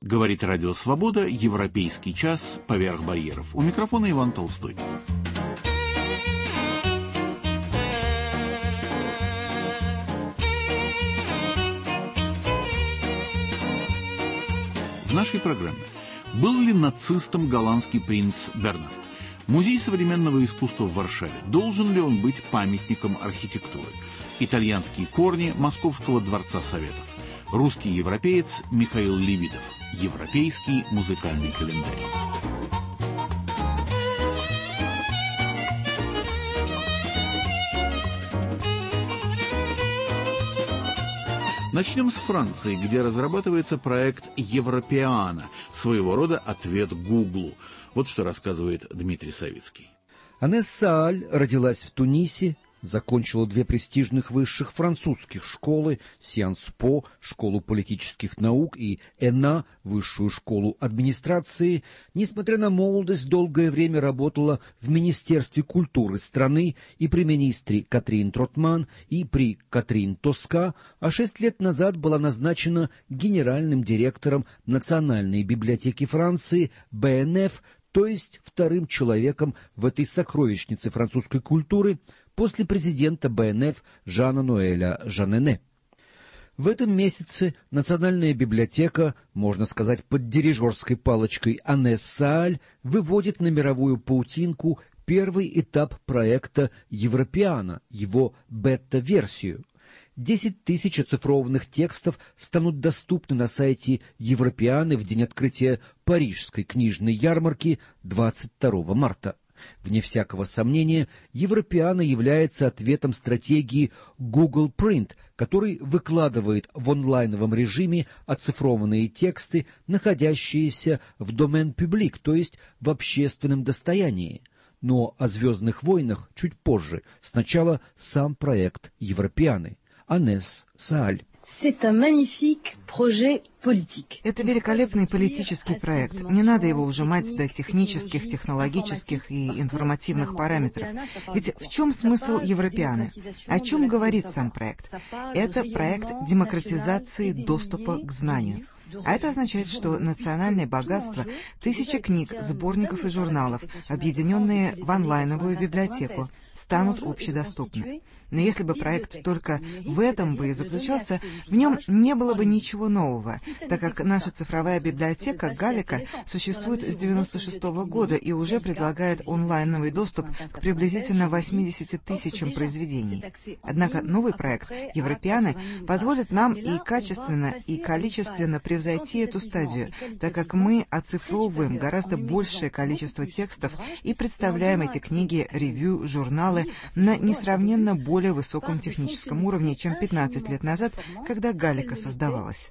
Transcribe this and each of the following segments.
Говорит Радио Свобода, Европейский час, поверх барьеров. У микрофона Иван Толстой. В нашей программе. Был ли нацистом голландский принц Бернард? Музей современного искусства в Варшаве. Должен ли он быть памятником архитектуры? Итальянские корни Московского дворца Советов. Русский европеец Михаил Левитов. Европейский музыкальный календарь. Начнем с Франции, где разрабатывается проект Европеана, своего рода ответ Гуглу. Вот что рассказывает Дмитрий Савицкий. Анесс Сааль родилась в Тунисе, закончила 2 престижных высших французских школы: Сианс По, школу политических наук, и ЭНА, высшую школу администрации. Несмотря на молодость, долгое время работала в Министерстве культуры страны и при министре Катрин Тротман, и при Катрин Тоска, а 6 лет назад была назначена генеральным директором Национальной библиотеки Франции БНФ, то есть вторым человеком в этой сокровищнице французской культуры после президента БНФ Жана Ноэля Жанене. В этом месяце Национальная библиотека, можно сказать, под дирижерской палочкой Анесс Сааль, выводит на мировую паутинку первый этап проекта Европеана, его бета-версию. 10 тысяч оцифрованных текстов станут доступны на сайте Европеаны в день открытия Парижской книжной ярмарки 22 марта. Вне всякого сомнения, Европеана является ответом стратегии Google Print, который выкладывает в онлайновом режиме оцифрованные тексты, находящиеся в домен публик, то есть в общественном достоянии. Но о «Звездных войнах» чуть позже. Сначала сам проект Европеаны. Анесс Сааль. Это великолепный политический проект. Не надо его ужимать до технических, технологических и информативных параметров. Ведь в чем смысл Европеаны? О чем говорит сам проект? Это проект демократизации доступа к знанию. А это означает, что национальное богатство, 1000 книг, сборников и журналов, объединенные в онлайновую библиотеку, станут общедоступны. Но если бы проект только в этом бы и заключался, в нем не было бы ничего нового, так как наша цифровая библиотека «Галика» существует с 1996 года и уже предлагает онлайновый доступ к приблизительно 80 тысячам произведений. Однако новый проект Европеаны позволит нам и качественно, и количественно превзойти эту стадию, так как мы оцифровываем гораздо большее количество текстов и представляем эти книги, ревью, журналы на несравненно более высоком техническом уровне, чем 15 лет назад, когда Галика создавалась.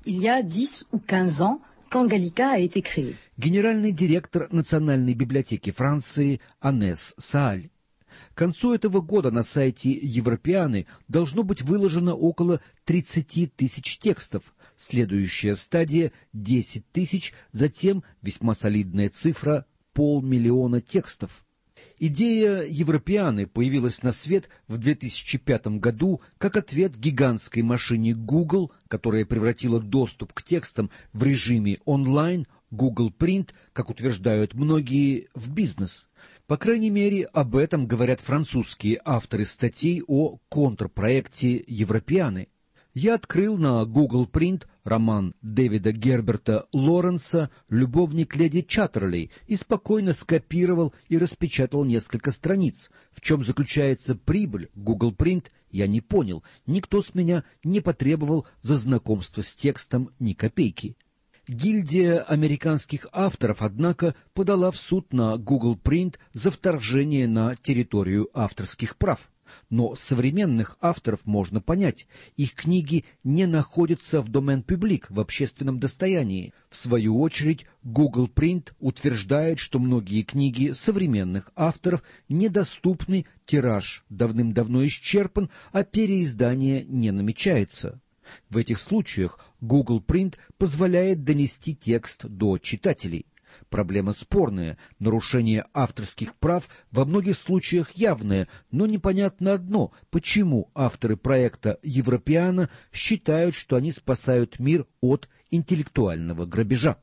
Генеральный директор Национальной библиотеки Франции Анесс Сааль. К концу этого года на сайте Европеаны должно быть выложено около 30 тысяч текстов. Следующая стадия — 10 тысяч, затем весьма солидная цифра — 500 000 текстов. Идея Европеаны появилась на свет в 2005 году как ответ гигантской машине Google, которая превратила доступ к текстам в режиме онлайн, Google Print, как утверждают многие, в бизнес. По крайней мере, об этом говорят французские авторы статей о контрпроекте Европеаны. Я открыл на Google Print роман Дэвида Герберта Лоренса «Любовник леди Чаттерли» и спокойно скопировал и распечатал несколько страниц. В чем заключается прибыль Google Print, я не понял. Никто с меня не потребовал за знакомство с текстом ни копейки. Гильдия американских авторов, однако, подала в суд на Google Print за вторжение на территорию авторских прав. Но современных авторов можно понять. Их книги не находятся в домен публик, в общественном достоянии. В свою очередь, Google Print утверждает, что многие книги современных авторов недоступны, тираж давным-давно исчерпан, а переиздание не намечается. В этих случаях Google Print позволяет донести текст до читателей. Проблема спорная, нарушение авторских прав во многих случаях явное, но непонятно одно, почему авторы проекта Европеана считают, что они спасают мир от интеллектуального грабежа.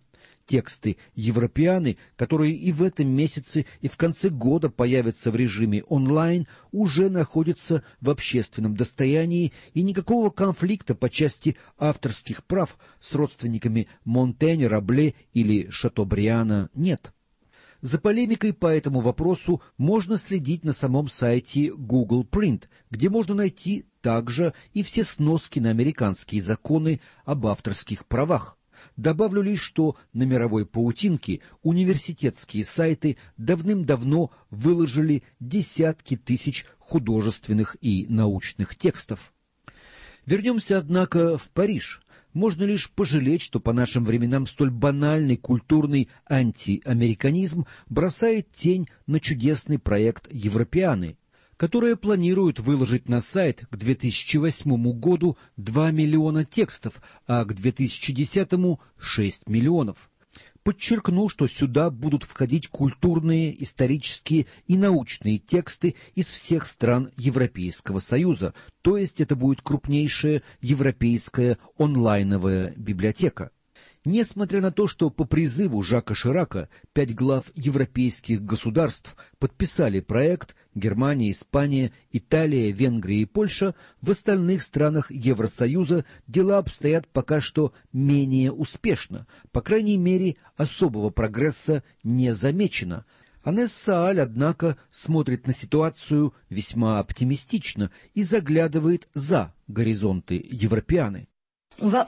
Тексты «Европеаны», которые и в этом месяце, и в конце года появятся в режиме онлайн, уже находятся в общественном достоянии, и никакого конфликта по части авторских прав с родственниками Монтенья, Рабле или Шатобриана нет. За полемикой по этому вопросу можно следить на самом сайте Google Print, где можно найти также и все сноски на американские законы об авторских правах. Добавлю лишь, что на мировой паутинке университетские сайты давным-давно выложили десятки тысяч художественных и научных текстов. Вернемся, однако, в Париж. Можно лишь пожалеть, что по нашим временам столь банальный культурный антиамериканизм бросает тень на чудесный проект «Европеаны», которые планируют выложить на сайт к 2008 году 2 миллиона текстов, а к 2010 — 6 миллионов. Подчеркну, что сюда будут входить культурные, исторические и научные тексты из всех стран Европейского Союза, то есть это будет крупнейшая европейская онлайновая библиотека. Несмотря на то, что по призыву Жака Ширака 5 глав европейских государств подписали проект — Германия, Испания, Италия, Венгрия и Польша, в остальных странах Евросоюза дела обстоят пока что менее успешно, по крайней мере, особого прогресса не замечено. Анес Сааль, однако, смотрит на ситуацию весьма оптимистично и заглядывает за горизонты Европеаны. Наш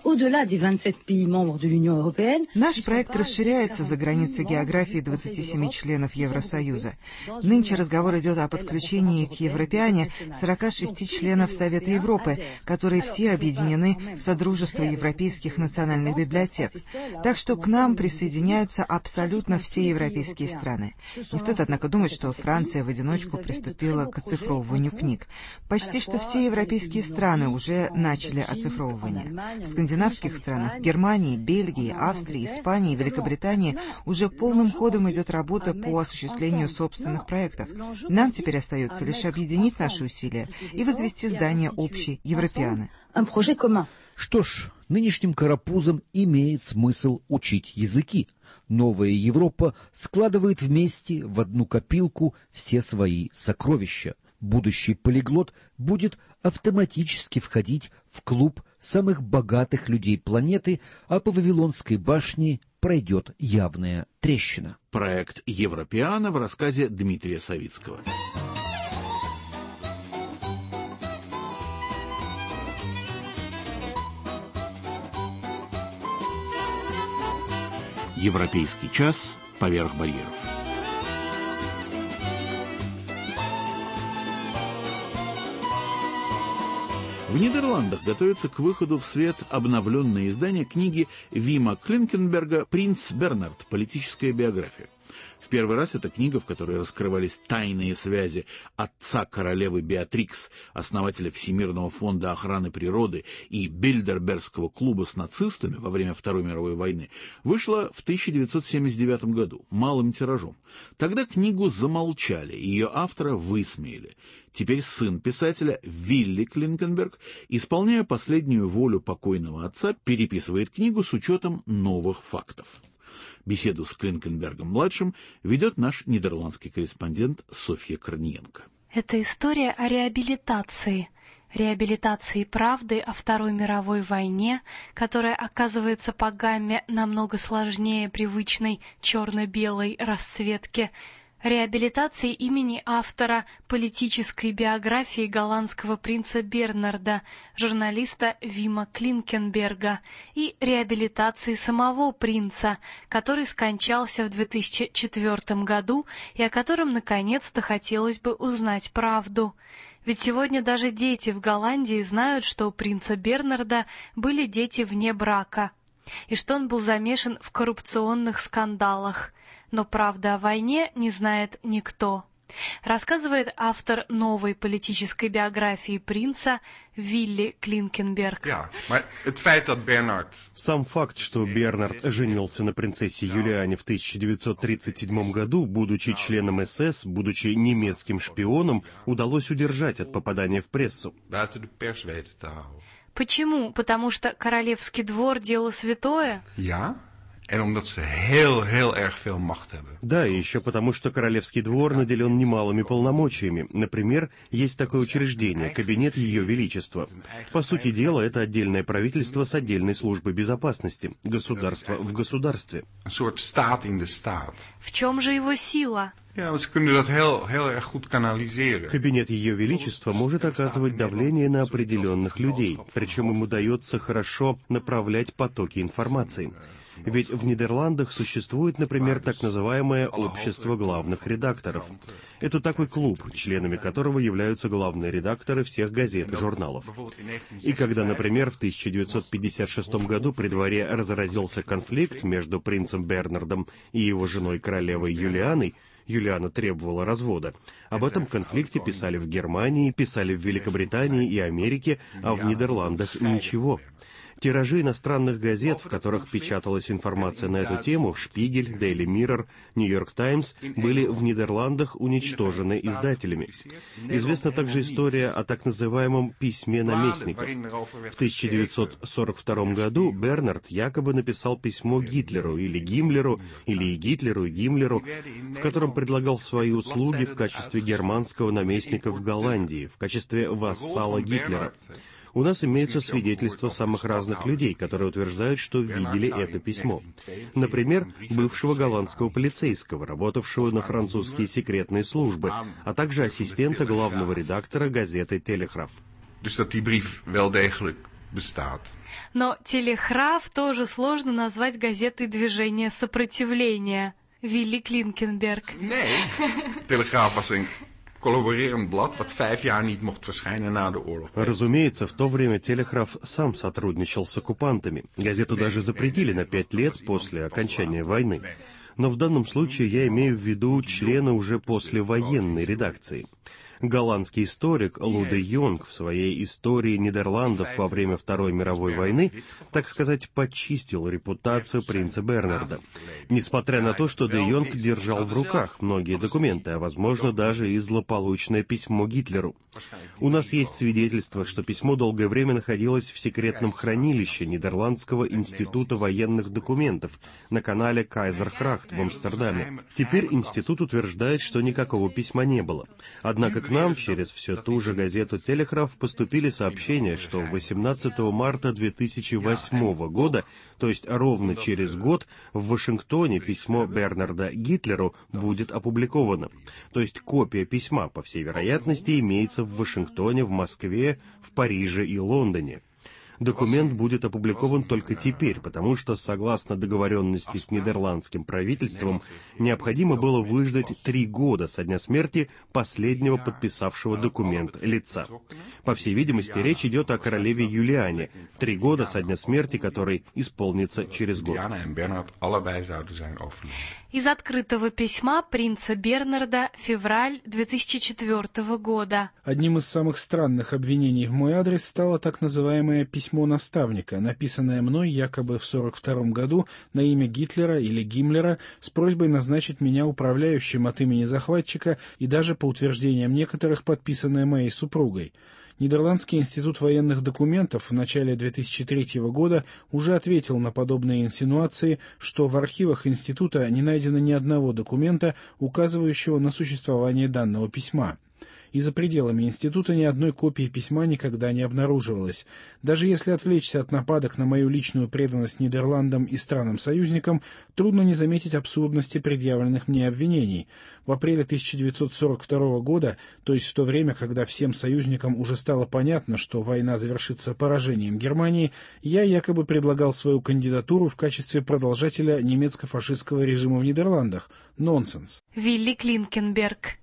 проект расширяется за границы географии 27 членов Евросоюза. Нынче разговор идет о подключении к Европеане 46 членов Совета Европы, которые все объединены в Содружество европейских национальных библиотек. Так что к нам присоединяются абсолютно все европейские страны. Не стоит, однако, думать, что Франция в одиночку приступила к оцифровыванию книг. Почти что все европейские страны уже начали оцифровывание. В скандинавских странах, Германии, Бельгии, Австрии, Испании и Великобритании уже полным ходом идет работа по осуществлению собственных проектов. Нам теперь остается лишь объединить наши усилия и возвести здание общей Европеаны. Что ж, нынешним карапузам имеет смысл учить языки. Новая Европа складывает вместе в одну копилку все свои сокровища. Будущий полиглот будет автоматически входить в клуб самых богатых людей планеты, а по Вавилонской башне пройдет явная трещина. Проект «Европеана» в рассказе Дмитрия Савицкого. Европейский час поверх барьеров. В Нидерландах готовится к выходу в свет обновленное издание книги Вима Клинкенберга «Принц Бернард. Политическая биография». В первый раз эта книга, в которой раскрывались тайные связи отца королевы Беатрикс, основателя Всемирного фонда охраны природы и Бильдербергского клуба с нацистами во время Второй мировой войны, вышла в 1979 году малым тиражом. Тогда книгу замолчали, ее автора высмеяли. Теперь сын писателя Вилли Клинкенберг, исполняя последнюю волю покойного отца, переписывает книгу с учетом новых фактов. Беседу с Клинкенбергом-младшим ведет наш нидерландский корреспондент Софья Корниенко. Это история о реабилитации правды о Второй мировой войне, которая оказывается по гамме намного сложнее привычной черно-белой расцветки, реабилитации имени автора политической биографии голландского принца Бернарда, журналиста Вима Клинкенберга, и реабилитации самого принца, который скончался в 2004 году и о котором наконец-то хотелось бы узнать правду. Ведь сегодня даже дети в Голландии знают, что у принца Бернарда были дети вне брака, и что он был замешан в коррупционных скандалах. Но правды о войне не знает никто. Рассказывает автор новой политической биографии принца Вилли Клинкенберг. Сам факт, что Бернард женился на принцессе Юлиане в 1937 году, будучи членом СС, будучи немецким шпионом, удалось удержать от попадания в прессу. Почему? Потому что королевский двор — дело святое? Да, и еще потому, что королевский двор наделен немалыми полномочиями. Например, есть такое учреждение — Кабинет Ее Величества. По сути дела, это отдельное правительство с отдельной службой безопасности. Государство в государстве. В чем же его сила? Кабинет Ее Величества может оказывать давление на определенных людей, причем им удается хорошо направлять потоки информации. Ведь в Нидерландах существует, например, так называемое «Общество главных редакторов». Это такой клуб, членами которого являются главные редакторы всех газет и журналов. И когда, например, в 1956 году при дворе разразился конфликт между принцем Бернардом и его женой королевой Юлианой, Юлиана требовала развода. Об этом конфликте писали в Германии, писали в Великобритании и Америке, а в Нидерландах ничего. Тиражи иностранных газет, в которых печаталась информация на эту тему, «Шпигель», «Дейли Миррор», «Нью-Йорк Таймс», были в Нидерландах уничтожены издателями. Известна также история о так называемом «письме наместника». В 1942 году Бернард якобы написал письмо Гитлеру или Гиммлеру, или и Гитлеру, и Гиммлеру, в котором предлагал свои услуги в качестве германского наместника в Голландии, в качестве вассала Гитлера. У нас имеются свидетельства самых разных людей, которые утверждают, что видели это письмо. Например, бывшего голландского полицейского, работавшего на французские секретные службы, а также ассистента главного редактора газеты «Телеграф». Но «Телеграф» тоже сложно назвать газетой движения сопротивления. Вилли Клинкенберг. Разумеется, в то время «Телеграф» сам сотрудничал с оккупантами. Газету даже запретили на 5 лет после окончания войны. Но в данном случае я имею в виду члена уже послевоенной редакции. Голландский историк Лу де Йонг в своей «Истории Нидерландов во время Второй мировой войны», так сказать, почистил репутацию принца Бернарда. Несмотря на то, что де Йонг держал в руках многие документы, а, возможно, даже и злополучное письмо Гитлеру. У нас есть свидетельство, что письмо долгое время находилось в секретном хранилище Нидерландского института военных документов на канале Кайзерхрахт в Амстердаме. Теперь институт утверждает, что никакого письма не было. Однако к нам через всю ту же газету «Телеграф» поступили сообщения, что 18 марта 2008 года, то есть ровно через год, в Вашингтоне письмо Бернарда Гитлеру будет опубликовано. То есть копия письма, по всей вероятности, имеется в Вашингтоне, в Москве, в Париже и Лондоне. Документ будет опубликован только теперь, потому что, согласно договоренности с нидерландским правительством, необходимо было выждать 3 года со дня смерти последнего подписавшего документ лица. По всей видимости, речь идет о королеве Юлиане, 3 года со дня смерти которой исполнится через год. Из открытого письма принца Бернарда, февраль 2004 года. Одним из самых странных обвинений в мой адрес стало так называемое «письмо наставника», написанное мной якобы в 1942 году на имя Гитлера или Гиммлера с просьбой назначить меня управляющим от имени захватчика и даже, по утверждениям некоторых, подписанное моей супругой. Нидерландский институт военных документов в начале 2003 года уже ответил на подобные инсинуации, что в архивах института не найдено ни одного документа, указывающего на существование данного письма. И за пределами института ни одной копии письма никогда не обнаруживалось. Даже если отвлечься от нападок на мою личную преданность Нидерландам и странам-союзникам, трудно не заметить абсурдности предъявленных мне обвинений. В апреле 1942 года, то есть в то время, когда всем союзникам уже стало понятно, что война завершится поражением Германии, я якобы предлагал свою кандидатуру в качестве продолжателя немецко-фашистского режима в Нидерландах. Нонсенс. Вилли Клинкенберг.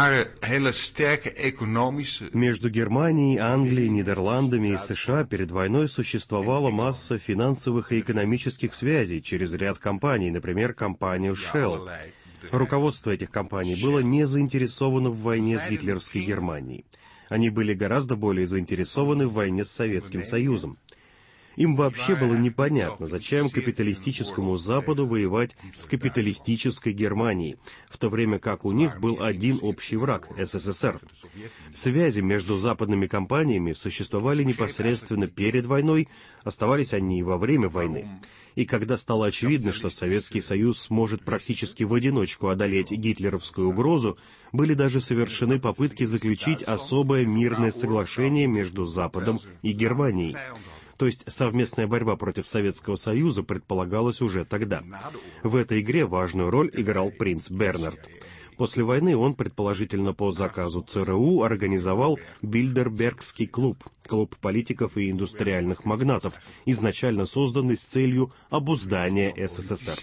Между Германией, Англией, Нидерландами и США перед войной существовала масса финансовых и экономических связей через ряд компаний, например, компанию Shell. Руководство этих компаний было не заинтересовано в войне с гитлеровской Германией. Они были гораздо более заинтересованы в войне с Советским Союзом. Им вообще было непонятно, зачем капиталистическому Западу воевать с капиталистической Германией, в то время как у них был один общий враг – СССР. Связи между западными компаниями существовали непосредственно перед войной, оставались они и во время войны. И когда стало очевидно, что Советский Союз сможет практически в одиночку одолеть гитлеровскую угрозу, были даже совершены попытки заключить особое мирное соглашение между Западом и Германией. То есть совместная борьба против Советского Союза предполагалась уже тогда. В этой игре важную роль играл принц Бернард. После войны он, предположительно по заказу ЦРУ, организовал Бильдербергский клуб, клуб политиков и индустриальных магнатов, изначально созданный с целью обуздания СССР.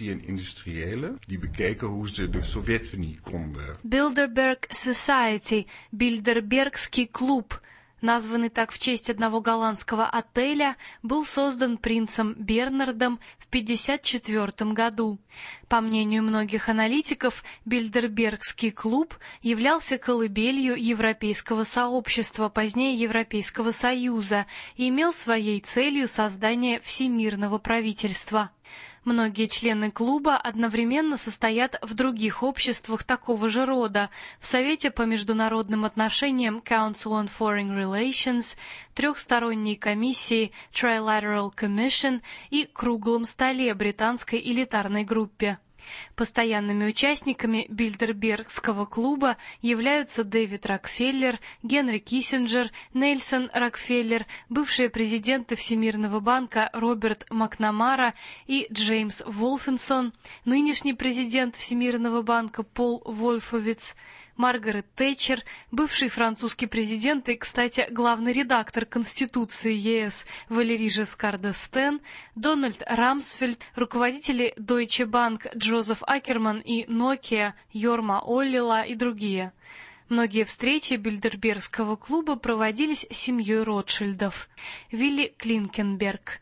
Bilderberg Society, Бильдербергский клуб, названный так в честь одного голландского отеля, был создан принцем Бернардом в 1954 году. По мнению многих аналитиков, Бильдербергский клуб являлся колыбелью европейского сообщества, позднее Европейского Союза, и имел своей целью создание всемирного правительства. Многие члены клуба одновременно состоят в других обществах такого же рода: в Совете по международным отношениям Council on Foreign Relations, трехсторонней комиссии Trilateral Commission и круглом столе британской элитарной группе. Постоянными участниками Бильдербергского клуба являются Дэвид Рокфеллер, Генри Киссинджер, Нельсон Рокфеллер, бывшие президенты Всемирного банка Роберт Макнамара и Джеймс Волфенсон, нынешний президент Всемирного банка Пол Вольфовиц, Маргарет Тэтчер, бывший французский президент и, кстати, главный редактор Конституции ЕС Валерий Жескар д'Эстен, Дональд Рамсфельд, руководители Deutsche Bank Джозеф Акерман и Nokia Йорма Оллила и другие. Многие встречи Бильдербергского клуба проводились семьей Ротшильдов. Вилли Клинкенберг.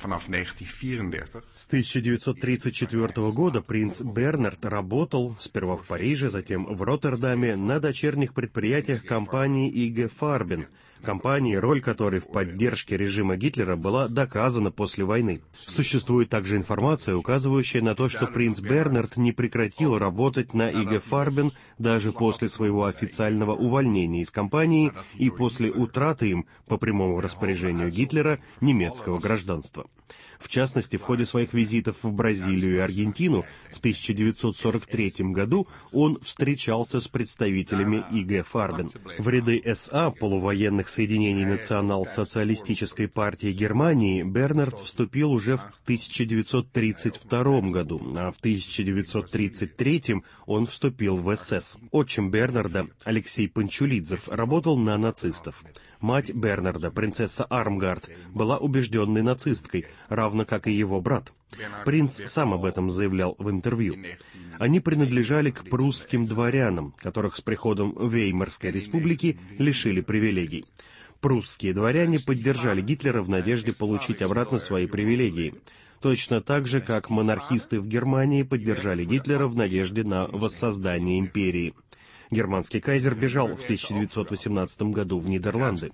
С 1934 года принц Бернард работал сперва в Париже, затем в Роттердаме на дочерних предприятиях компании IG Farben, компании, роль которой в поддержке режима Гитлера была доказана после войны. Существует также информация, указывающая на то, что принц Бернард не прекратил работать на IG Farben даже после своего официального увольнения из компании и после утраты им, по прямому распоряжению Гитлера, немецкого гражданства. В частности, в ходе своих визитов в Бразилию и Аргентину в 1943 году он встречался с представителями IG Farben. В ряды СА, полувоенных соединений Национал-социалистической партии Германии, Бернард вступил уже в 1932 году, а в 1933 он вступил в СС. Отчим Бернарда, Алексей Панчулидзев, работал на нацистов. Мать Бернарда, принцесса Армгард, была убежденной нацисткой, равно как и его брат. Принц сам об этом заявлял в интервью. Они принадлежали к прусским дворянам, которых с приходом Веймарской республики лишили привилегий. Прусские дворяне поддержали Гитлера в надежде получить обратно свои привилегии. Точно так же, как монархисты в Германии поддержали Гитлера в надежде на воссоздание империи. Германский кайзер бежал в 1918 году в Нидерланды.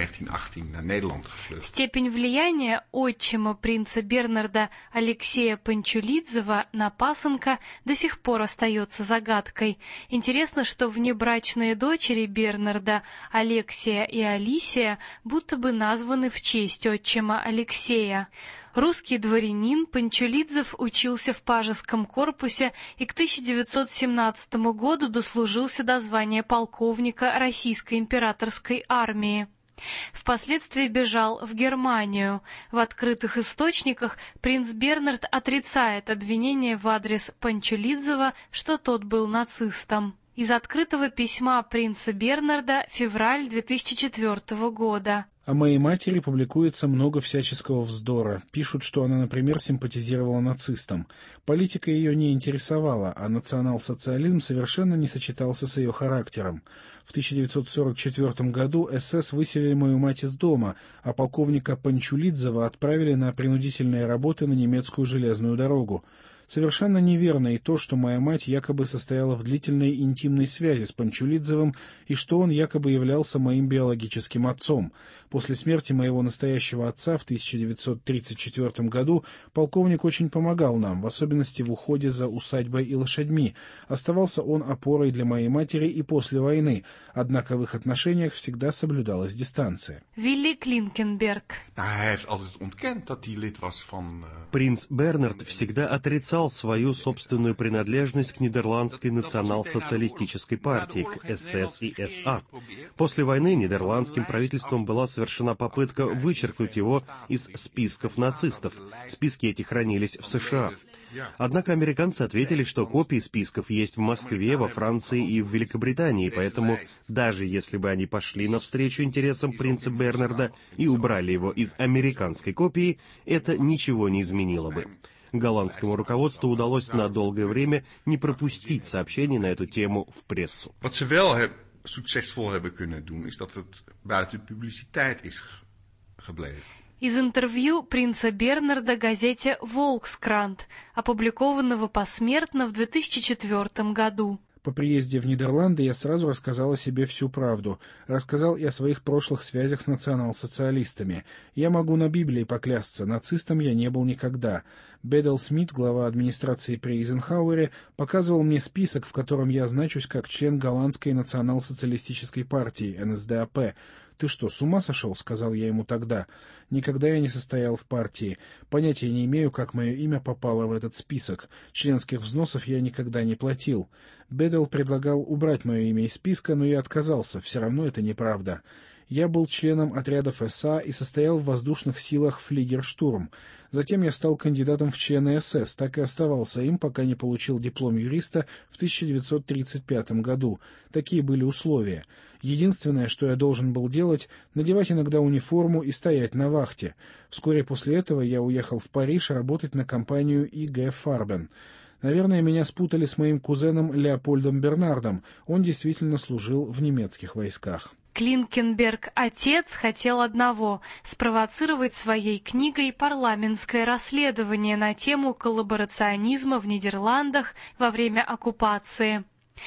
Степень влияния отчима принца Бернарда Алексея Панчулидзева на пасынка до сих пор остается загадкой. Интересно, что внебрачные дочери Бернарда, Алексия и Алисия, будто бы названы в честь отчима Алексея. Русский дворянин Панчулидзев учился в пажеском корпусе и к 1917 году дослужился до звания полковника Российской императорской армии. Впоследствии бежал в Германию. В открытых источниках принц Бернард отрицает обвинение в адрес Панчулидзева, что тот был нацистом. Из открытого письма принца Бернарда, февраль 2004 года. О моей матери публикуется много всяческого вздора. Пишут, что она, например, симпатизировала нацистам. Политика ее не интересовала, а национал-социализм совершенно не сочетался с ее характером. В 1944 году СС выселили мою мать из дома, а полковника Панчулидзева отправили на принудительные работы на немецкую железную дорогу. Совершенно неверно и то, что моя мать якобы состояла в длительной интимной связи с Панчулидзевым и что он якобы являлся моим биологическим отцом. После смерти моего настоящего отца в 1934 году полковник очень помогал нам, в особенности в уходе за усадьбой и лошадьми. Оставался он опорой для моей матери и после войны, однако в их отношениях всегда соблюдалась дистанция. Вилли Клинкенберг. Принц Бернард всегда отрицал свою собственную принадлежность к Нидерландской национал-социалистической партии, к СС и СА. После войны нидерландским правительством была совершена попытка вычеркнуть его из списков нацистов. Списки эти хранились в США. Однако американцы ответили, что копии списков есть в Москве, во Франции и в Великобритании, поэтому даже если бы они пошли навстречу интересам принца Бернарда и убрали его из американской копии, это ничего не изменило бы. Голландскому руководству удалось на долгое время не пропустить сообщений на эту тему в прессу. Succesvol hebben kunnen doen, is dat het buiten publiciteit is gebleven. Из интервью принца Бернарда газете «Волкскрант», опубликованного посмертно в 2004 году. По приезде в Нидерланды я сразу рассказал о себе всю правду. Рассказал и о своих прошлых связях с национал-социалистами. Я могу на Библии поклясться, нацистом я не был никогда. Бедел Смит, глава администрации при Эйзенхауэре, показывал мне список, в котором я значусь как член голландской национал-социалистической партии, НСДАП. «Ты что, с ума сошел?» — сказал я ему тогда. «Никогда я не состоял в партии. Понятия не имею, как мое имя попало в этот список. Членских взносов я никогда не платил». Бедел предлагал убрать мое имя из списка, но я отказался. Все равно это неправда. Я был членом отрядов СА и состоял в воздушных силах «Флигерштурм». Затем я стал кандидатом в члены СС, так и оставался им, пока не получил диплом юриста в 1935 году. Такие были условия. Единственное, что я должен был делать, надевать иногда униформу и стоять на вахте. Вскоре после этого я уехал в Париж работать на компанию И.Г. Фарбен. Наверное, меня спутали с моим кузеном Леопольдом Бернардом. Он действительно служил в немецких войсках. Клинкенберг-отец хотел одного – спровоцировать своей книгой парламентское расследование на тему коллаборационизма в Нидерландах во время оккупации.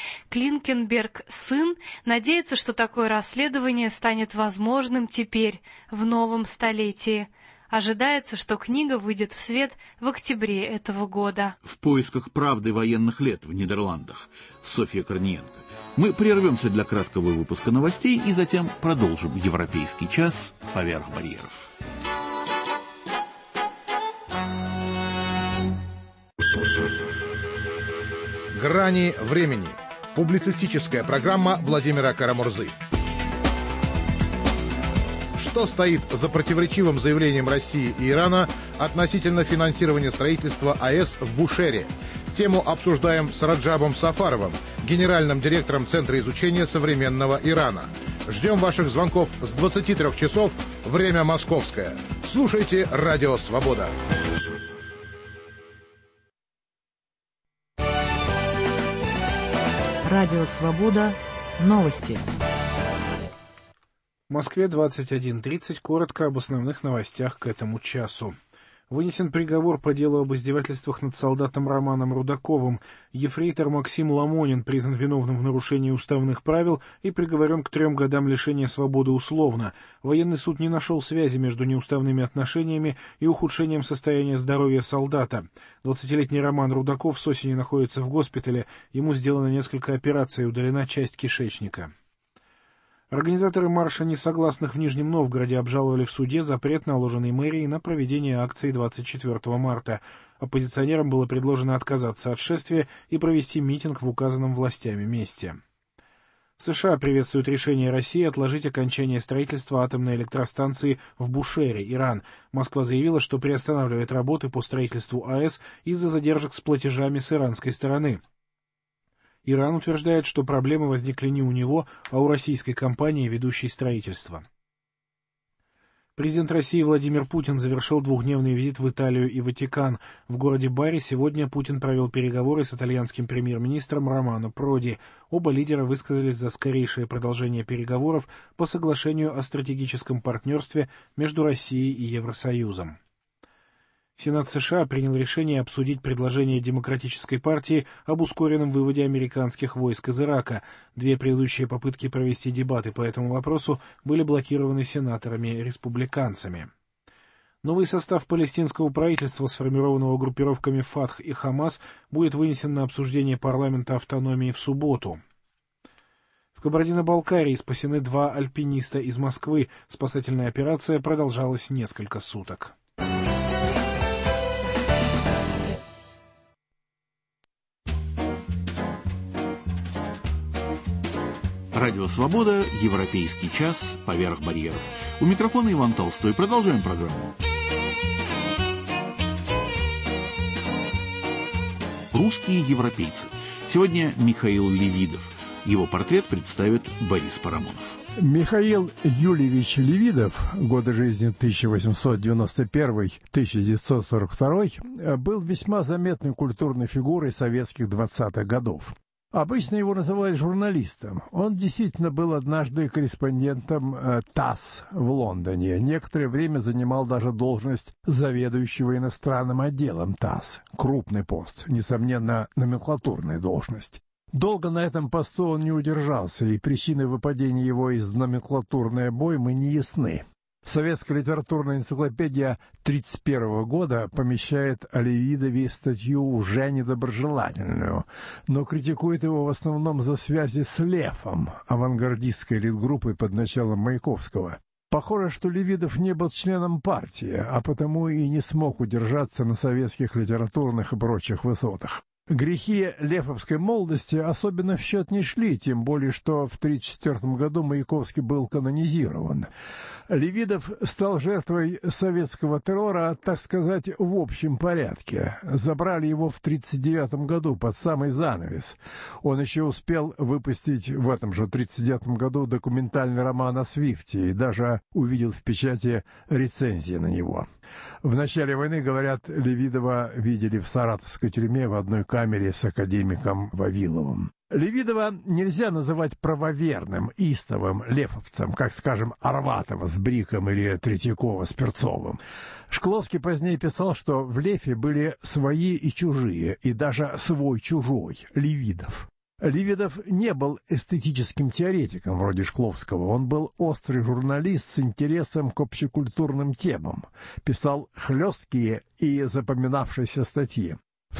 Клинкенберг-сын надеется, что такое расследование станет возможным теперь, в новом столетии. Ожидается, что книга выйдет в свет в октябре этого года. В поисках правды военных лет в Нидерландах. Софья Корниенко. Мы прервемся для краткого выпуска новостей и затем продолжим «Европейский час. Поверх барьеров». «Грани времени». Публицистическая программа Владимира Карамурзы. Что стоит за противоречивым заявлением России и Ирана относительно финансирования строительства АЭС в Бушере? Тему обсуждаем с Раджабом Сафаровым, генеральным директором Центра изучения современного Ирана. Ждем ваших звонков с 23 часов, время московское. Слушайте «Радио Свобода». Радио Свобода. Новости. В Москве 21:30. Коротко об основных новостях к этому часу. Вынесен приговор по делу об издевательствах над солдатом Романом Рудаковым. Ефрейтор Максим Ламонин признан виновным в нарушении уставных правил и приговорен к 3 годам лишения свободы условно. Военный суд не нашел связи между неуставными отношениями и ухудшением состояния здоровья солдата. 20-летний Роман Рудаков с осени находится в госпитале. Ему сделано несколько операций, удалена часть кишечника. Организаторы марша несогласных в Нижнем Новгороде обжаловали в суде запрет, наложенный мэрией на проведение акции 24 марта. Оппозиционерам было предложено отказаться от шествия и провести митинг в указанном властями месте. США приветствуют решение России отложить окончание строительства атомной электростанции в Бушере, Иран. Москва заявила, что приостанавливает работы по строительству АЭС из-за задержек с платежами с иранской стороны. Иран утверждает, что проблемы возникли не у него, а у российской компании, ведущей строительство. Президент России Владимир Путин завершил 2-дневный визит в Италию и Ватикан. В городе Бари сегодня Путин провел переговоры с итальянским премьер-министром Романо Проди. Оба лидера высказались за скорейшее продолжение переговоров по соглашению о стратегическом партнерстве между Россией и Евросоюзом. Сенат США принял решение обсудить предложение Демократической партии об ускоренном выводе американских войск из Ирака. Две предыдущие попытки провести дебаты по этому вопросу были блокированы сенаторами-республиканцами. Новый состав палестинского правительства, сформированного группировками Фатх и Хамас, будет вынесен на обсуждение парламента автономии в субботу. В Кабардино-Балкарии спасены 2 альпиниста из Москвы. Спасательная операция продолжалась несколько суток. Радио «Свобода», Европейский час, поверх барьеров. У микрофона Иван Толстой. Продолжаем программу. Русские европейцы. Сегодня Михаил Левидов. Его портрет представит Борис Парамонов. Михаил Юльевич Левидов, годы жизни 1891-1942, был весьма заметной культурной фигурой советских 20-х годов. Обычно его называли журналистом. Он действительно был однажды корреспондентом ТАСС в Лондоне. Некоторое время занимал даже должность заведующего иностранным отделом ТАСС. Крупный пост, несомненно, номенклатурная должность. Долго на этом посту он не удержался, и причины выпадения его из номенклатурной обоймы не ясны. Советская литературная энциклопедия 1931 года помещает о Левидове статью уже недоброжелательную, но критикует его в основном за связи с Лефом, авангардистской элит-группой под началом Маяковского. Похоже, что Левидов не был членом партии, а потому и не смог удержаться на советских литературных и прочих высотах. Грехи лефовской молодости особенно в счет не шли, тем более, что в 1934 году Маяковский был канонизирован. Левидов стал жертвой советского террора, так сказать, в общем порядке. Забрали его в 1939 году под самый занавес. Он еще успел выпустить в этом же 1939 году документальный роман о Свифте и даже увидел в печати рецензии на него. В начале войны, говорят, Левидова видели в саратовской тюрьме в одной камере с академиком Вавиловым. Левидова нельзя называть правоверным, истовым лефовцем, как, скажем, Арватова с Бриком или Третьякова с Перцовым. Шкловский позднее писал, что в Лефе были свои и чужие, и даже свой-чужой, Левидов. Левидов не был эстетическим теоретиком вроде Шкловского, он был острый журналист с интересом к общекультурным темам, писал хлесткие и запоминавшиеся статьи. В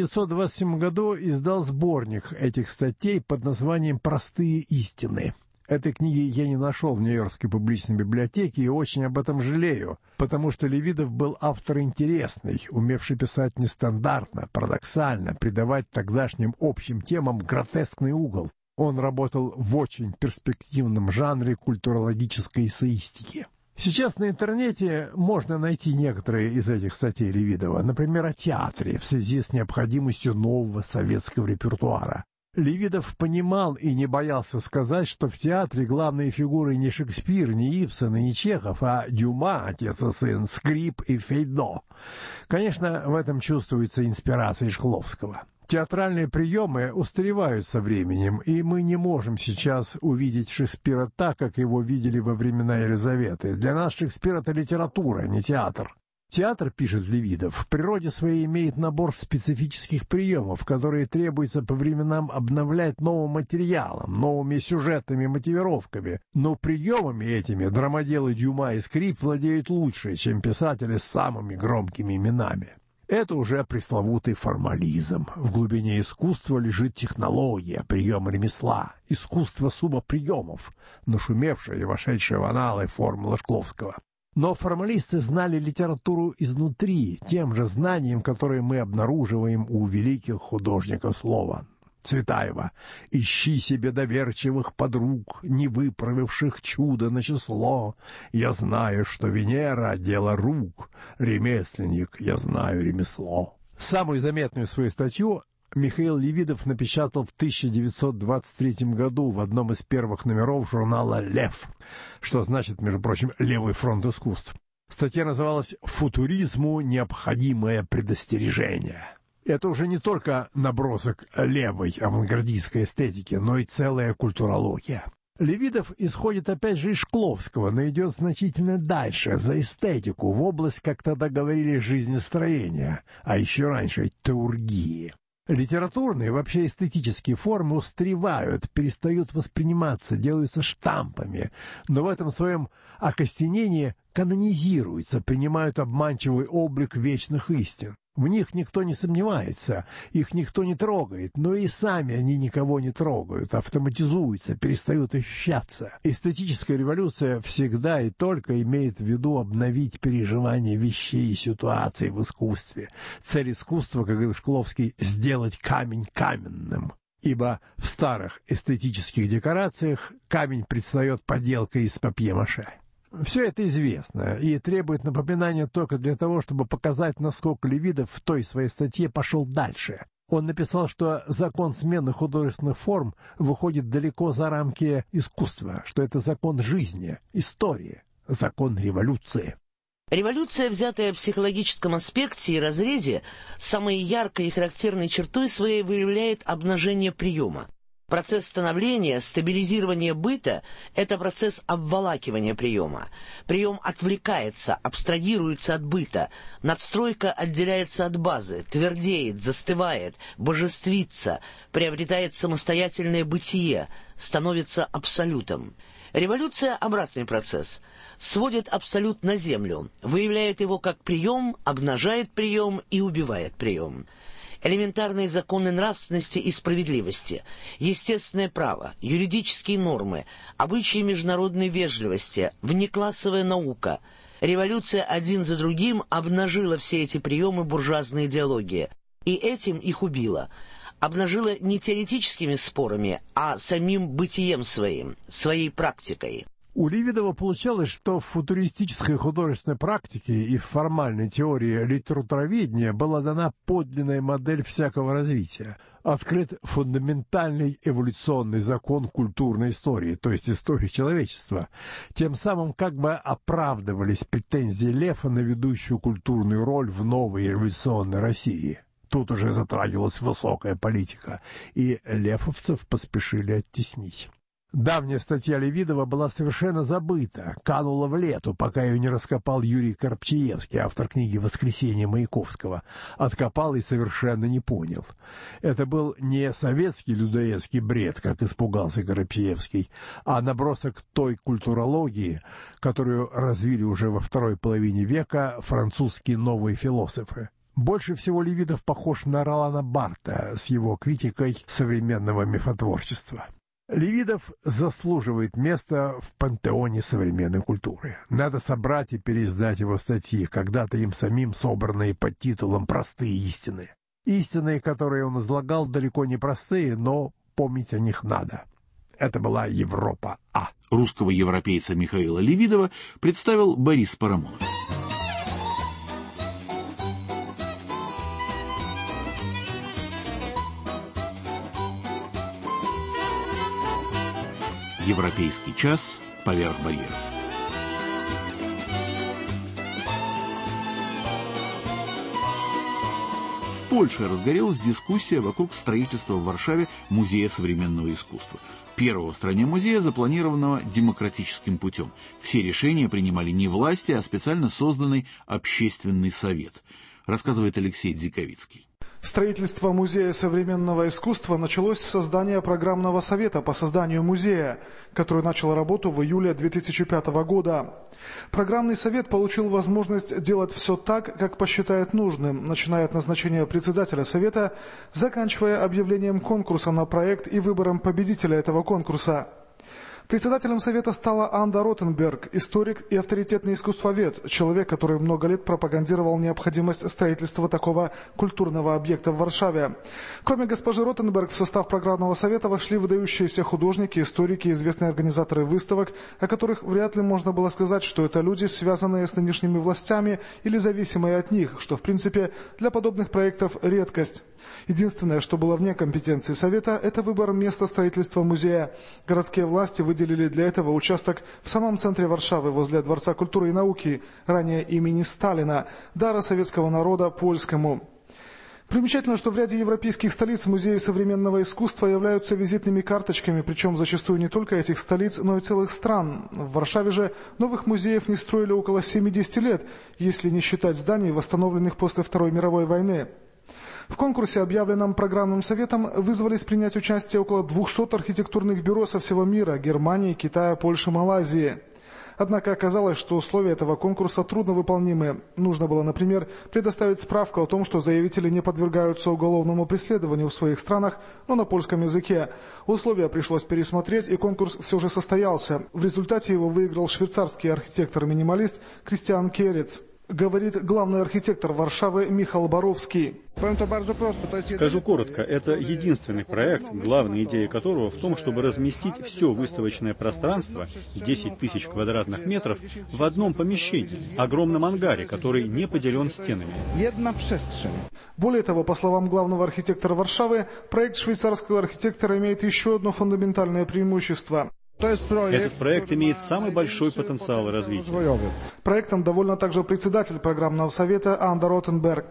1927 году издал сборник этих статей под названием «Простые истины». Этой книги я не нашел в Нью-Йоркской публичной библиотеке и очень об этом жалею, потому что Левидов был автор интересный, умевший писать нестандартно, парадоксально, придавать тогдашним общим темам гротескный угол. Он работал в очень перспективном жанре культурологической эссеистики. Сейчас на интернете можно найти некоторые из этих статей Левидова, например, о театре в связи с необходимостью нового советского репертуара. Левидов понимал и не боялся сказать, что в театре главные фигуры не Шекспир, не Ибсен и не Чехов, а Дюма, отец и сын, Скрип и Фейдо. Конечно, в этом чувствуется инспирация Шкловского. Театральные приемы устаревают со временем, и мы не можем сейчас увидеть Шекспира так, как его видели во времена Елизаветы. Для нас Шекспир — это литература, не театр. Театр, пишет Левидов, в природе своей имеет набор специфических приемов, которые требуется по временам обновлять новым материалом, новыми сюжетными мотивировками. Но приемами этими драмоделы Дюма и Скрип владеют лучше, чем писатели с самыми громкими именами. Это уже пресловутый формализм. В глубине искусства лежит технология, прием ремесла, искусство сумма приемов, нашумевшая и вошедшая в аналы формула Шкловского. Но формалисты знали литературу изнутри, тем же знанием, которое мы обнаруживаем у великих художников слова. Цветаева: «Ищи себе доверчивых подруг, не выправивших чудо на число. Я знаю, что Венера — дело рук, ремесленник, я знаю ремесло». Самую заметную свою статью Михаил Левидов напечатал в 1923 году в одном из первых номеров журнала «Лев», что значит, между прочим, «Левый фронт искусств». Статья называлась «Футуризму необходимое предостережение». Это уже не только набросок левой авангардистской эстетики, но и целая культурология. Левидов исходит опять же из Шкловского, но идет значительно дальше, за эстетику, в область, как тогда говорили, жизнестроения, а еще раньше теургии. Литературные, вообще эстетические формы устаревают, перестают восприниматься, делаются штампами, но в этом своем окостенении канонизируются, принимают обманчивый облик вечных истин. В них никто не сомневается, их никто не трогает, но и сами они никого не трогают, автоматизуются, перестают ощущаться. Эстетическая революция всегда и только имеет в виду обновить переживание вещей и ситуаций в искусстве. Цель искусства, как говорит Шкловский, сделать камень каменным. Ибо в старых эстетических декорациях камень предстает поделкой из папье-маше. Все это известно и требует напоминания только для того, чтобы показать, насколько Левидов в той своей статье пошел дальше. Он написал, что закон смены художественных форм выходит далеко за рамки искусства, что это закон жизни, истории, закон революции. Революция, взятая в психологическом аспекте и разрезе, самой яркой и характерной чертой своей выявляет обнажение приема. Процесс становления, стабилизирования быта – это процесс обволакивания приема. Прием отвлекается, абстрагируется от быта, надстройка отделяется от базы, твердеет, застывает, божествится, приобретает самостоятельное бытие, становится абсолютом. Революция – обратный процесс. Сводит абсолют на землю, выявляет его как прием, обнажает прием и убивает прием. Элементарные законы нравственности и справедливости, естественное право, юридические нормы, обычаи международной вежливости, внеклассовая наука. Революция один за другим обнажила все эти приемы буржуазной идеологии, и этим их убила. Обнажила не теоретическими спорами, а самим бытием своим, своей практикой. У Левидова получалось, что в футуристической художественной практике и в формальной теории литературоведения была дана подлинная модель всякого развития. Открыт фундаментальный эволюционный закон культурной истории, то есть истории человечества. Тем самым как бы оправдывались претензии Лефа на ведущую культурную роль в новой революционной России. Тут уже затрагивалась высокая политика, и лефовцев поспешили оттеснить. Давняя статья Левидова была совершенно забыта, канула в лету, пока ее не раскопал Юрий Коробчиевский, автор книги «Воскресенье» Маяковского. Откопал и совершенно не понял. Это был не советский людоедский бред, как испугался Коробчиевский, а набросок той культурологии, которую развили уже во второй половине века французские новые философы. Больше всего Левидов похож на Ролана Барта с его критикой современного мифотворчества. Левидов заслуживает места в пантеоне современной культуры. Надо собрать и переиздать его статьи, когда-то им самим собранные под титулом «Простые истины». Истины, которые он излагал, далеко не простые, но помнить о них надо. Это была Европа А. Русского европейца Михаила Левидова представил Борис Парамонов. Европейский час поверх барьеров. В Польше разгорелась дискуссия вокруг строительства в Варшаве Музея современного искусства. Первого в стране музея, запланированного демократическим путем. Все решения принимали не власти, а специально созданный общественный совет, рассказывает Алексей Дзиковицкий. Строительство Музея современного искусства началось с создания программного совета по созданию музея, который начал работу в июле 2005 года. Программный совет получил возможность делать все так, как посчитает нужным, начиная от назначения председателя совета, заканчивая объявлением конкурса на проект и выбором победителя этого конкурса. Председателем совета стала Анда Ротенберг, историк и авторитетный искусствовед, человек, который много лет пропагандировал необходимость строительства такого культурного объекта в Варшаве. Кроме госпожи Ротенберг, в состав программного совета вошли выдающиеся художники, историки, известные организаторы выставок, о которых вряд ли можно было сказать, что это люди, связанные с нынешними властями или зависимые от них, что, в принципе, для подобных проектов редкость. Единственное, что было вне компетенции совета, это выбор места строительства музея. Городские власти выделили для этого участок в самом центре Варшавы, возле Дворца культуры и науки, ранее имени Сталина, дара советского народа польскому. Примечательно, что в ряде европейских столиц музеи современного искусства являются визитными карточками, причем зачастую не только этих столиц, но и целых стран. В Варшаве же новых музеев не строили около 70 лет, если не считать зданий, восстановленных после Второй мировой войны. В конкурсе, объявленном программным советом, вызвались принять участие около 200 архитектурных бюро со всего мира – Германии, Китая, Польши, Малайзии. Однако оказалось, что условия этого конкурса трудновыполнимы. Нужно было, например, предоставить справку о том, что заявители не подвергаются уголовному преследованию в своих странах, но на польском языке. Условия пришлось пересмотреть, и конкурс все же состоялся. В результате его выиграл швейцарский архитектор-минималист Кристиан Керец. Говорит главный архитектор Варшавы Михаил Боровский. Скажу коротко, это единственный проект, главная идея которого в том, чтобы разместить все выставочное пространство, 10 тысяч квадратных метров, в одном помещении, огромном ангаре, который не поделен стенами. Более того, по словам главного архитектора Варшавы, проект швейцарского архитектора имеет еще одно фундаментальное преимущество. Этот проект имеет самый большой потенциал развития. Проектом довольна также председатель программного совета Анда Ротенберг.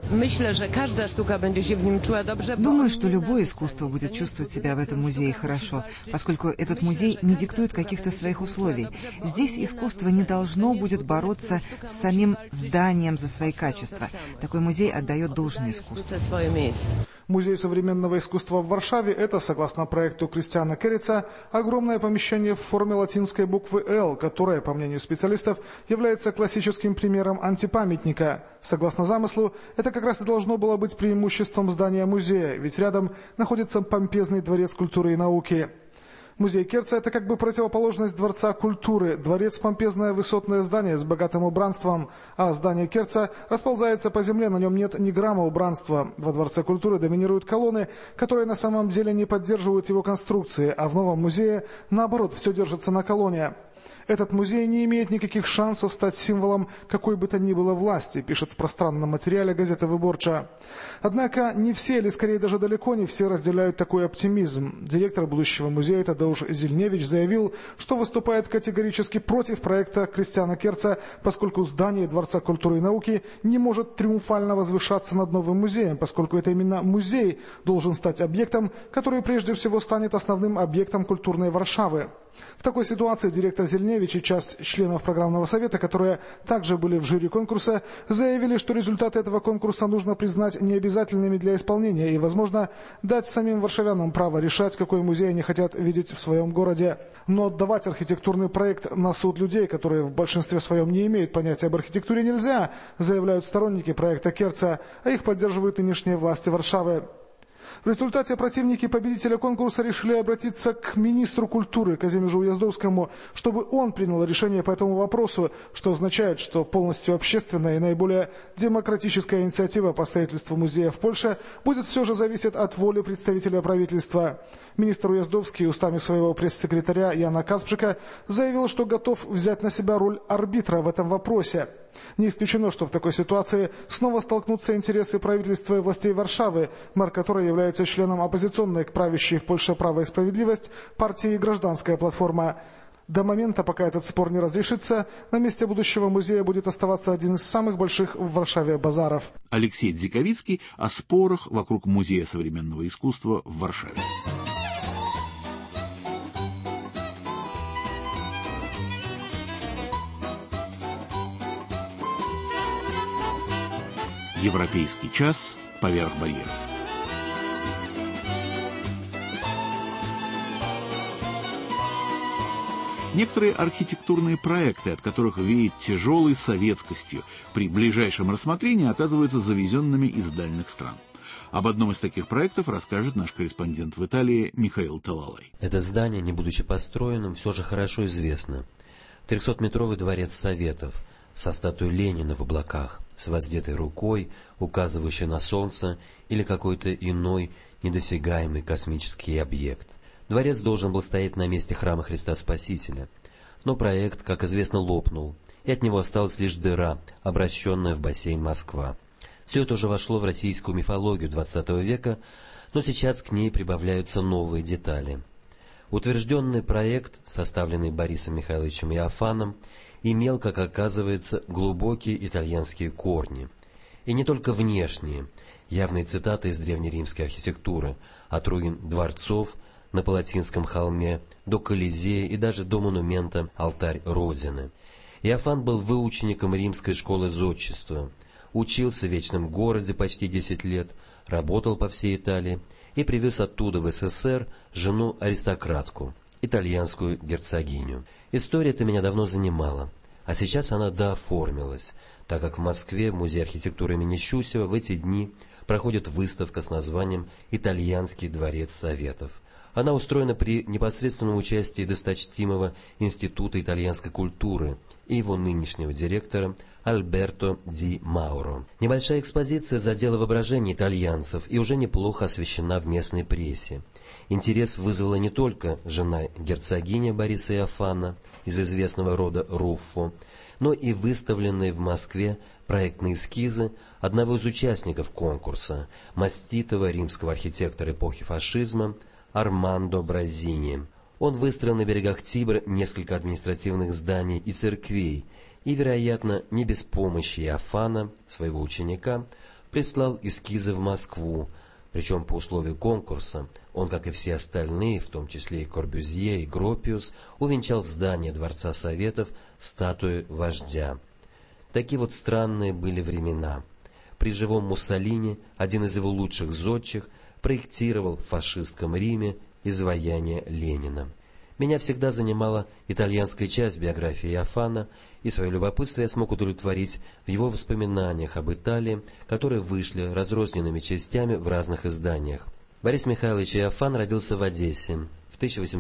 Думаю, что любое искусство будет чувствовать себя в этом музее хорошо, поскольку этот музей не диктует каких-то своих условий. Здесь искусство не должно будет бороться с самим зданием за свои качества. Такой музей отдает должное искусству. Музей современного искусства в Варшаве – это, согласно проекту Кристиана Керрица, огромное помещение в форме латинской буквы «Л», которое, по мнению специалистов, является классическим примером антипамятника. Согласно замыслу, это как раз и должно было быть преимуществом здания музея, ведь рядом находится помпезный дворец культуры и науки. Музей Керца – это как бы противоположность Дворца культуры. Дворец – помпезное высотное здание с богатым убранством, а здание Керца расползается по земле, на нем нет ни грамма убранства. Во Дворце культуры доминируют колонны, которые на самом деле не поддерживают его конструкции, а в новом музее, наоборот, все держится на колонне. Этот музей не имеет никаких шансов стать символом какой бы то ни было власти, пишет в пространном материале газета «Выборча». Однако не все, или скорее даже далеко не все, разделяют такой оптимизм. Директор будущего музея Тадеуш Зельневич заявил, что выступает категорически против проекта Кристиана Керца, поскольку здание Дворца культуры и науки не может триумфально возвышаться над новым музеем, поскольку это именно музей должен стать объектом, который прежде всего станет основным объектом культурной Варшавы. В такой ситуации директор Зельневич и часть членов программного совета, которые также были в жюри конкурса, заявили, что результаты этого конкурса нужно признать необязательными для исполнения и, возможно, дать самим варшавянам право решать, какой музей они хотят видеть в своем городе. Но отдавать архитектурный проект на суд людей, которые в большинстве своем не имеют понятия об архитектуре, нельзя, заявляют сторонники проекта Керца, а их поддерживают нынешние власти Варшавы. В результате противники победителя конкурса решили обратиться к министру культуры Казимиру Уездовскому, чтобы он принял решение по этому вопросу, что означает, что полностью общественная и наиболее демократическая инициатива по строительству музея в Польше будет все же зависеть от воли представителя правительства. Министр Уездовский устами своего пресс-секретаря Яна Каспчика заявил, что готов взять на себя роль арбитра в этом вопросе. Не исключено, что в такой ситуации снова столкнутся интересы правительства и властей Варшавы, мэр которой является членом оппозиционной к правящей в Польше «Право и справедливость» партии «Гражданская платформа». До момента, пока этот спор не разрешится, на месте будущего музея будет оставаться один из самых больших в Варшаве базаров. Алексей Дзиковицкий о спорах вокруг Музея современного искусства в Варшаве. Европейский час поверх барьеров. Некоторые архитектурные проекты, от которых веет тяжелой советскостью, при ближайшем рассмотрении оказываются завезенными из дальних стран. Об одном из таких проектов расскажет наш корреспондент в Италии Михаил Талалай. Это здание, не будучи построенным, все же хорошо известно. 300-метровый дворец Советов со статуей Ленина в облаках, с воздетой рукой, указывающей на солнце или какой-то иной недосягаемый космический объект. Дворец должен был стоять на месте храма Христа Спасителя, но проект, как известно, лопнул, и от него осталась лишь дыра, обращенная в бассейн Москва. Все это уже вошло в российскую мифологию XX века, но сейчас к ней прибавляются новые детали. Утвержденный проект, составленный Борисом Михайловичем Иофаном, имел, как оказывается, глубокие итальянские корни. И не только внешние. явные цитаты из древнеримской архитектуры, от руин дворцов на Палатинском холме до Колизея и даже до монумента «Алтарь Родины». Иофан был выучеником римской школы зодчества, учился в Вечном городе почти 10 лет, работал по всей Италии и привез оттуда в СССР жену-аристократку, итальянскую герцогиню. История эта меня давно занимала, а сейчас она дооформилась, так как в Москве, в Музее архитектуры имени Щусева, в эти дни проходит выставка с названием «Итальянский дворец Советов». Она устроена при непосредственном участии досточтимого Института итальянской культуры и его нынешнего директора Альберто Ди Мауро. Небольшая экспозиция задела воображение итальянцев и уже неплохо освещена в местной прессе. Интерес вызвала не только жена герцогиня Бориса Иофана из известного рода Руффо, но и выставленные в Москве проектные эскизы одного из участников конкурса, маститого римского архитектора эпохи фашизма Армандо Бразини. Он выстроил на берегах Тибра несколько административных зданий и церквей, и, вероятно, не без помощи Иофана, своего ученика, прислал эскизы в Москву, причем по условию конкурса он, как и все остальные, в том числе и Корбюзье и Гропиус, увенчал здание Дворца Советов статуей вождя. Такие вот странные были времена. При живом Муссолини один из его лучших зодчих проектировал в фашистском Риме изваяние Ленина. Меня всегда занимала итальянская часть биографии Иофана, и свое любопытство я смог удовлетворить в его воспоминаниях об Италии, которые вышли разрозненными частями в разных изданиях. Борис Михайлович Иофан родился в Одессе в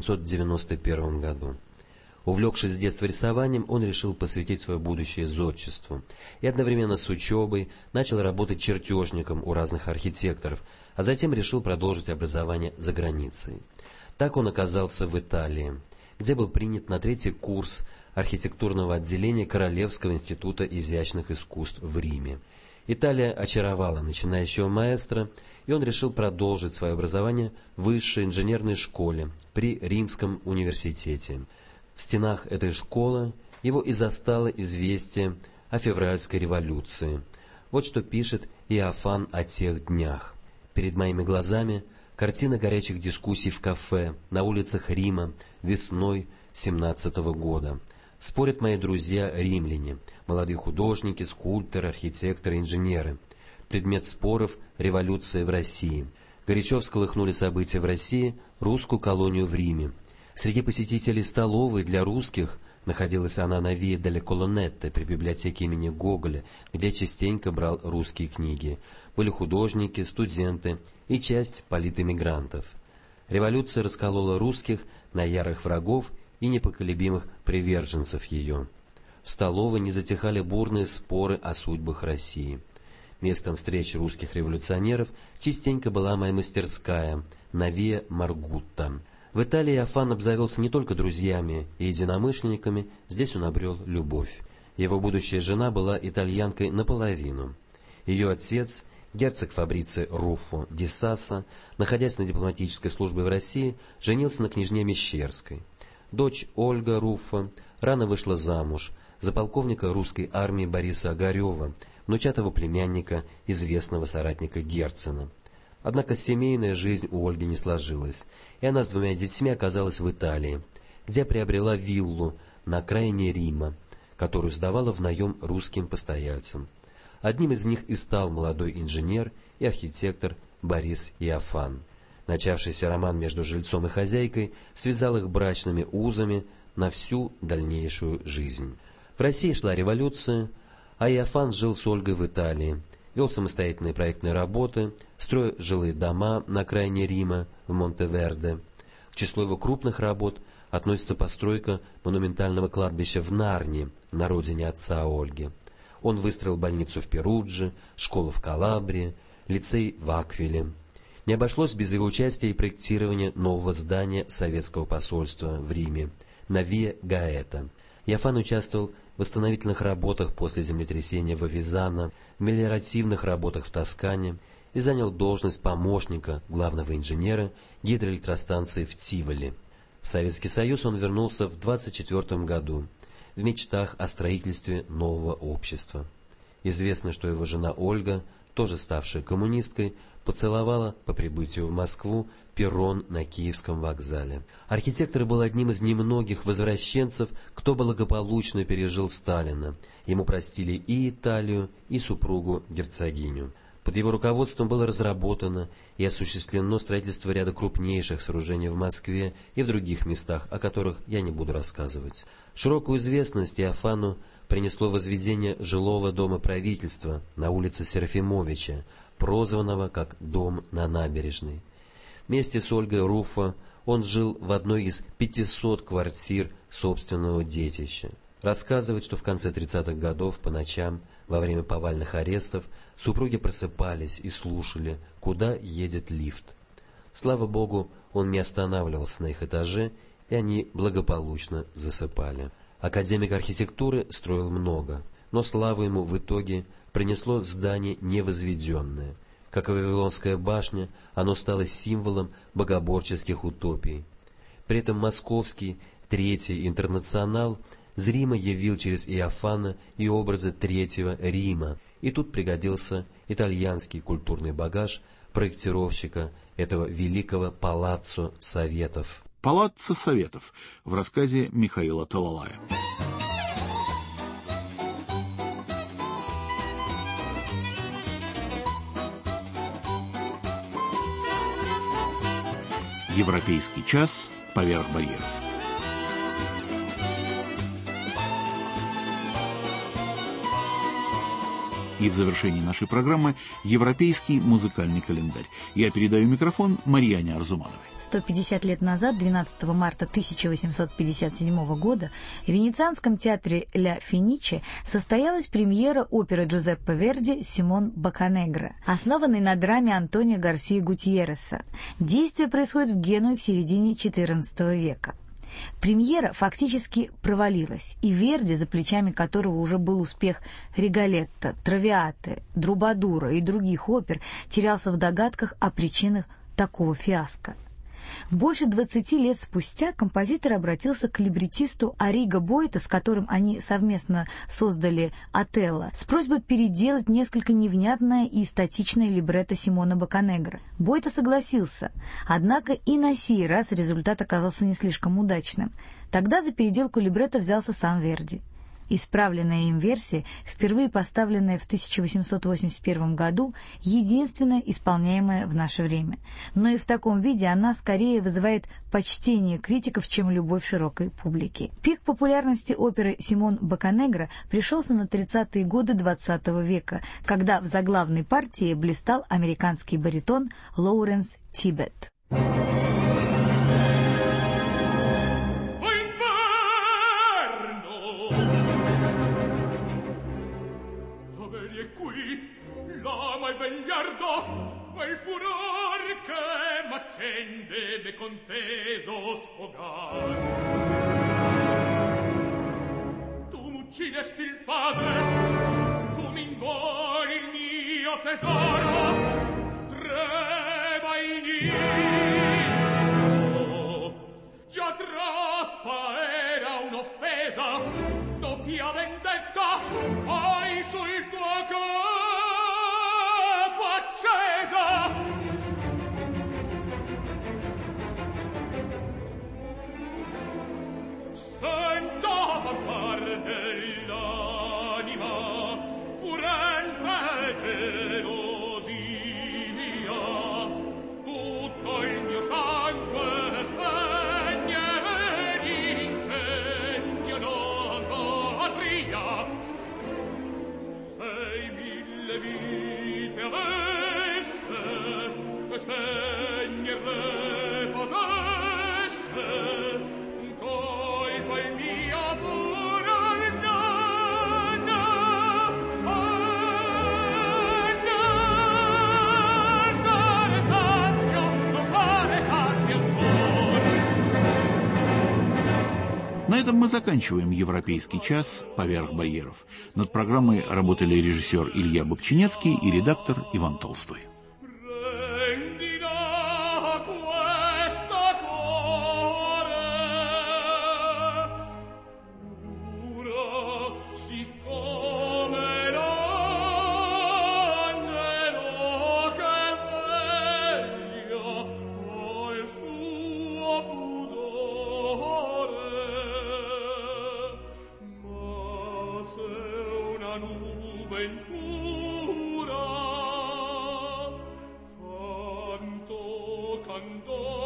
1891 году. Увлекшись с детства рисованием, он решил посвятить свое будущее зодчеству и одновременно с учебой начал работать чертежником у разных архитекторов, а затем решил продолжить образование за границей. Так он оказался в Италии, где был принят на 3-й курс архитектурного отделения Королевского института изящных искусств в Риме. Италия очаровала начинающего маэстро, и он решил продолжить свое образование в высшей инженерной школе при Римском университете. В стенах этой школы его и застало известие о февральской революции. Вот что пишет Иофан о тех днях. «Перед моими глазами картина горячих дискуссий в кафе на улицах Рима весной 17-го года. Спорят мои друзья-римляне, молодые художники, скульпторы, архитекторы, инженеры. Предмет споров – революция в России. Горячо всколыхнули события в России, русскую колонию в Риме. Среди посетителей столовой для русских находилась она на Виа дель Колонетте при библиотеке имени Гоголя, где частенько брал русские книги. Были художники, студенты и часть политэмигрантов. Революция расколола русских на ярых врагов и непоколебимых приверженцев ее. В столовой не затихали бурные споры о судьбах России. Местом встреч русских революционеров частенько была моя мастерская на Виа Маргутта. В Италии Иофан обзавелся не только друзьями и единомышленниками, здесь он обрел любовь. Его будущая жена была итальянкой наполовину. Ее отец, герцог Фабрицио Руффо ди Сасса, находясь на дипломатической службе в России, женился на княжне Мещерской. Дочь Ольга Руффо рано вышла замуж за полковника русской армии Бориса Огарева, внучатого племянника известного соратника Герцена. Однако семейная жизнь у Ольги не сложилась, и она с 2 детьми оказалась в Италии, где приобрела виллу на окраине Рима, которую сдавала в наем русским постояльцам. Одним из них и стал молодой инженер и архитектор Борис Иофан. Начавшийся роман между жильцом и хозяйкой связал их брачными узами на всю дальнейшую жизнь. В России шла революция, а Иофан жил с Ольгой в Италии, вел самостоятельные проектные работы, строя жилые дома на окраине Рима в Монтеверде. К числу его крупных работ относится постройка монументального кладбища в Нарни, на родине отца Ольги. Он выстроил больницу в Перудже, школу в Калабрии, лицей в Аквиле. Не обошлось без его участия и проектирования нового здания советского посольства в Риме, на Виа Гаэта. Иофан участвовал в восстановительных работах после землетрясения в Авизано, в мелиоративных работах в Тоскане и занял должность помощника главного инженера гидроэлектростанции в Тиволи. В Советский Союз он вернулся в 1924 году в мечтах о строительстве нового общества. Известно, что его жена Ольга тоже ставшая коммунисткой, поцеловала по прибытию в Москву перрон на Киевском вокзале. Архитектор был одним из немногих возвращенцев, кто благополучно пережил Сталина. Ему простили и Италию, и супругу-герцогиню. Под его руководством было разработано и осуществлено строительство ряда крупнейших сооружений в Москве и в других местах, о которых я не буду рассказывать. Широкую известность Иофанну принесло возведение жилого дома правительства на улице Серафимовича, прозванного как «Дом на набережной». Вместе с Ольгой Руффо он жил в одной из 500 квартир собственного детища. Рассказывает, что в конце 30-х годов по ночам, во время повальных арестов, супруги просыпались и слушали, куда едет лифт. Слава Богу, он не останавливался на их этаже, и они благополучно засыпали. Академик архитектуры строил много, но славу ему в итоге принесло здание невозведенное. Как и Вавилонская башня, оно стало символом богоборческих утопий. При этом московский Третий Интернационал зримо явил через Иофанна и образы Третьего Рима, и тут пригодился итальянский культурный багаж проектировщика этого великого палаццо Советов. «Палаццо Советов» в рассказе Михаила Талалая. Европейский час поверх барьеров. И в завершении нашей программы европейский музыкальный календарь. Я передаю микрофон Марьяне Арзумановой. 150 лет назад, 12 марта 1857 года, в Венецианском театре «Ля Фениче» состоялась премьера оперы Джузеппе Верди «Симон Бокканегро», основанной на драме Антонио Гарсии Гутьерреса. Действие происходит в Генуе в середине XIV века. Премьера фактически провалилась, и Верди, за плечами которого уже был успех «Риголетто», «Травиаты», «Друбадура» и других опер, терялся в догадках о причинах такого фиаско. Больше 20 лет спустя композитор обратился к либретисту Арриго Бойто, с которым они совместно создали «Отелло», с просьбой переделать несколько невнятное и статичное либретто Симона Бокканегро. Бойто согласился, однако и на сей раз результат оказался не слишком удачным. Тогда за переделку либретто взялся сам Верди. Исправленная им версия, впервые поставленная в 1881 году, единственная исполняемая в наше время. Но и в таком виде она скорее вызывает почтение критиков, чем любовь широкой публики. Пик популярности оперы «Симон Бокканегро» пришелся на 30-е годы XX века, когда в заглавной партии блистал американский баритон Лоуренс Тибет. Ma il furor che m'accende me conteso sfogar. Tu m'uccidesti il padre, tu m'ingoli il mio tesoro, trema inizio. Già troppa era un'offesa, doppia vendetta hai sul tuo capo accesa. Senta parlar dell'anima, furente gelosia, tutto il mio sangue spegne l'incendio non via. Sei mille vite avesse, che spegnere potesse, colpa il mio furor, no, no, sare sazio, non sare sazio ancora. На этом мы заканчиваем «Европейский час. Поверх барьеров». Над программой работали режиссер Илья Бобчинецкий и редактор Иван Толстой. Siccome l'angelo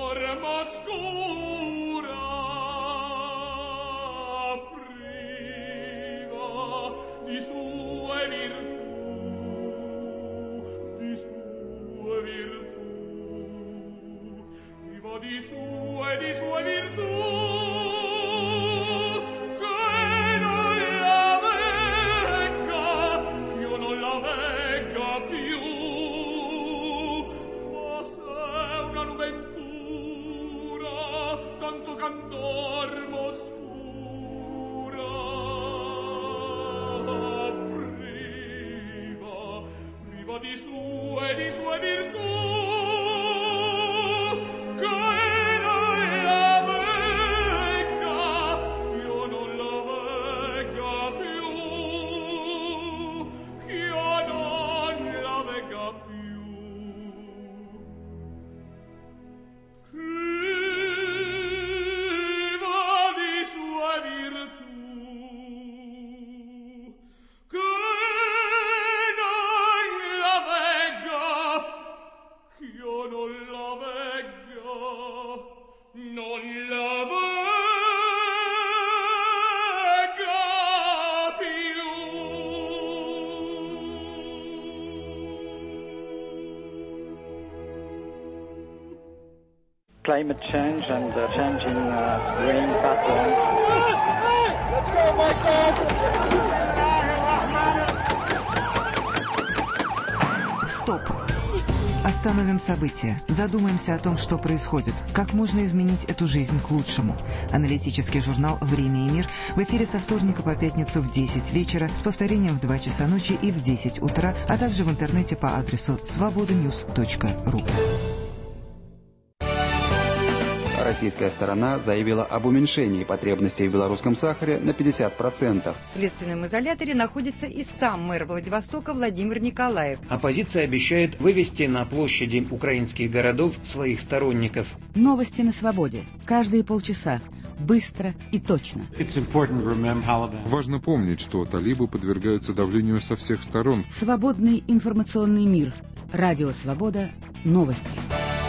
Climate change and changing rain patterns. Let's go, Michael! Стоп! Остановим события. Задумаемся о том, что происходит. Как можно изменить эту жизнь к лучшему. Аналитический журнал «Время и мир» в эфире со вторника по пятницу в 10 вечера, с повторением в 2 часа ночи и в 10 утра, а также в интернете по адресу svobodanews.ru. Российская сторона заявила об уменьшении потребностей в белорусском сахаре на 50%. В следственном изоляторе находится и сам мэр Владивостока Владимир Николаев. Оппозиция обещает вывести на площади украинских городов своих сторонников. Новости на свободе. Каждые полчаса. Быстро и точно. Важно помнить, что талибы подвергаются давлению со всех сторон. Свободный информационный мир. Радио «Свобода». Новости.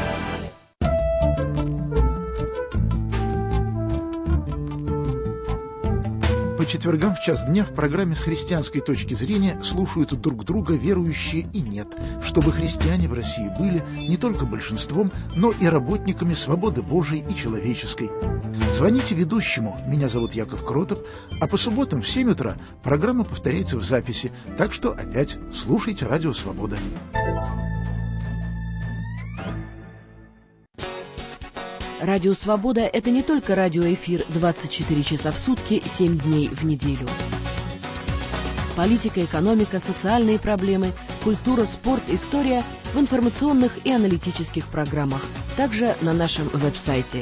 По четвергам в час дня в программе «С христианской точки зрения» слушают друг друга верующие и нет, чтобы христиане в России были не только большинством, но и работниками свободы Божией и человеческой. Звоните ведущему, меня зовут Яков Кротов, а по субботам в 7 утра программа повторяется в записи, так что опять слушайте «Радио Свобода». Радио «Свобода» — это не только радиоэфир 24 часа в сутки, 7 дней в неделю. Политика, экономика, социальные проблемы, культура, спорт, история в информационных и аналитических программах. Также на нашем веб-сайте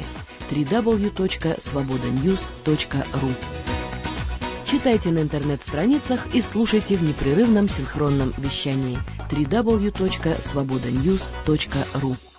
www.svobodanews.ru. Читайте на интернет-страницах и слушайте в непрерывном синхронном вещании www.svobodanews.ru.